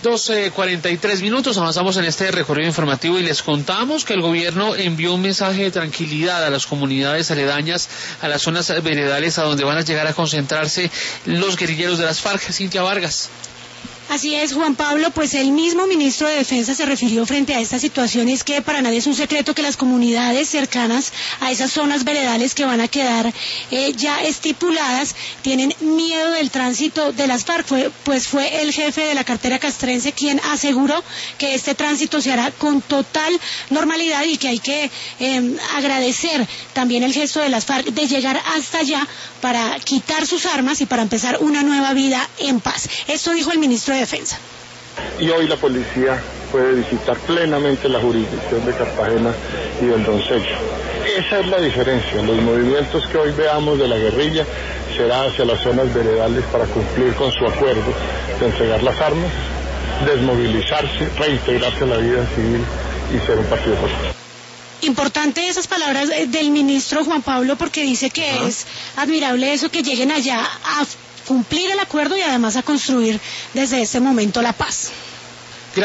12:43, avanzamos en este recorrido informativo y les contamos que el gobierno envió un mensaje de tranquilidad a las comunidades aledañas a las zonas veredales a donde van a llegar a concentrarse los guerrilleros de las FARC. Cintia Vargas. Así es, Juan Pablo, pues el mismo ministro de Defensa se refirió frente a esta situación, y es que para nadie es un secreto que las comunidades cercanas a esas zonas veredales que van a quedar ya estipuladas tienen miedo del tránsito de las FARC, fue el jefe de la cartera castrense quien aseguró que este tránsito se hará con total normalidad y que hay que agradecer también el gesto de las FARC de llegar hasta allá para quitar sus armas y para empezar una nueva vida en paz. Esto dijo el ministro de Defensa. Y hoy la policía puede visitar plenamente la jurisdicción de Cartagena y del Doncello. Esa es la diferencia. Los movimientos que hoy veamos de la guerrilla será hacia las zonas veredales para cumplir con su acuerdo de entregar las armas, desmovilizarse, reintegrarse a la vida civil y ser un partido político. Importante esas palabras del ministro Juan Pablo, porque dice que es admirable eso, que lleguen allá a cumplir el acuerdo y además a construir desde ese momento la paz.